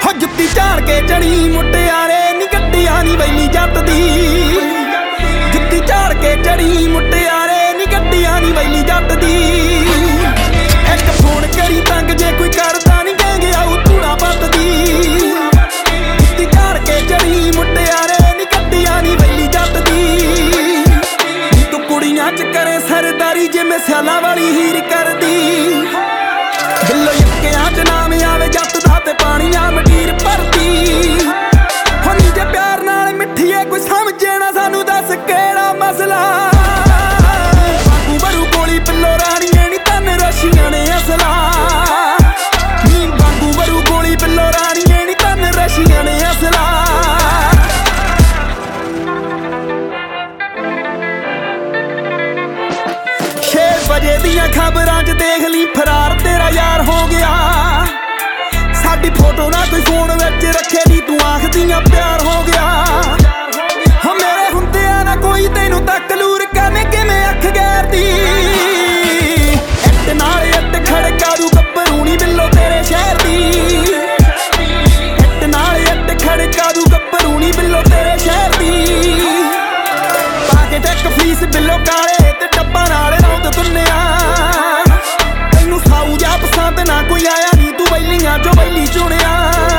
ਹੋ ਜੁੱਤੀ ਝਾੜ ਕੇ ਚੜੀ ਮੁਟਿਆਰੇ ਨੀ ਗੱਡੀਆਂ ਨੀ ਵੈਲੀ ਜੱਟ ਦੀ। ਜੁੱਤੀ ਝਾੜ ਕੇ ਚੜੀ ਮੁਟਿਆਰੇ ਨੀ ਗੱਡੀਆਂ ਨੀ ਵੈਲੀ ਜੱਟ ਦੀ। ਇੱਕ ਫੋਨ ਕਰੀ ਤੰਗ ਜੇ ਕੋਈ ਕਰਦਾ ਨੀ ਕਹਿੰਗੇ ਆਊ ਧੂੜਾ ਪੱਟਦੀ। ਜੁੱਤੀ ਝਾੜ ਕੇ ਚੜੀ ਮੁਟਿਆਰੇ ਨੀ ਗੱਡੀਆਂ ਨੀ ਵੈਲੀ ਜੱਟ ਦੀ। ਤੂੰ ਕੁੜੀਆਂ ਚ ਕਰੇ ਸਰਦਾਰੀ ਜਿਵੇਂ ਸਿਆਲਾਂ ਵਾਲੀ ਹੀਰ ਕਰਦੀ। ਬਿੱਲੋ ਯੱਕਿਆਂ ਚ ਨਾਮ ਆਵੇ ਜੱਟ ਦਾ ਤੇ ਪਾਣੀਆਂ ਮੰਡੀਰ ਭਰਦੀ। ਹੋਣੀ ਜੇ ਪਿਆਰ ਨਾਲ ਮਿੱਠੀਏ ਕੋਈ ਸਮਝੇ ਨਾ ਸਾਨੂੰ ਦੱਸ ਕਿਹੜਾ ਮਸਲਾ। ਬਾਗੂ ਬਰੂ ਗੋਲੀ ਬਿੱਲੋ ਰਾਣੀਏ ਨੀ ਤਨ ਰਸ਼ੀਆਂ ਨੇ ਅਸਲਾ। ਨੀ ਬਾਗੂ ਬਰੂ ਗੋਲੀ ਬਿੱਲੋ ਰਾਣੀਏ ਨੀ ਤਨ ਰਸ਼ੀਆਂ ਨੇ ਅਸਲਾ। 6 ਵਜੇ ਦੀਆਂ ਖਬਰਾਂ 'ਚ ਦੇਖ ਲਈ ਫਰਾਰ ਤੇਰਾ ਯਾਰ ਹੋ ਗਿਆ। ਸਾਡੀ ਫੋਟੋ ਨਾ ਕੋਈ ਫੋਨ ਵਿੱਚ ਰੱਖੇ ਨੀ ਤੂੰ ਆਖਦੀਆਂ ਪਿਆਰ ਹੋ ਗਿਆ। ਹੋ ਮੇਰੇ ਹੁੰਦਿਆਂ ਨਾ ਕੋਈ ਤੈਨੂੰ ਤਕਲੂਰ ਕਰਨੇ ਕਿਵੇਂ ਅੱਖ ਗੈਰਦੀ। ਇੱਟ ਨਾਲ ਇੱਟ ਖੜਕਾ ਦੂ ਗੱਭਰੂ ਨੀ ਬਿੱਲੋ ਤੇਰੇ ਸ਼ਹਿਰ ਦੀ। ਇੱਟ ਨਾਲ ਇੱਟ ਖੜਕਾ ਦੂ ਗੱਭਰੂ ਨੀ ਬਿੱਲੋ ਤੇਰੇ ਸ਼ਹਿਰ ਦੀ। ਪਾ ਕੇ ਟੈਕ ਫੀਸ ਬਿੱਲੋ ਕਾਲੇ ਤੇ ਡੱਬਾ ਨਾਲ ਰੌਂਦ ਤੁੰਨਿਆ। ਤੈਨੂੰ ਸਾਊ ਜਾ ਪਸੰਦ ਨਾ ਕੋਈ ਆਇਆ ਨੀ ਤੂੰ ਵੈਲੀਆਂ ਚੋਂ ਵੈਲੀ ਚੁਣਿਆ।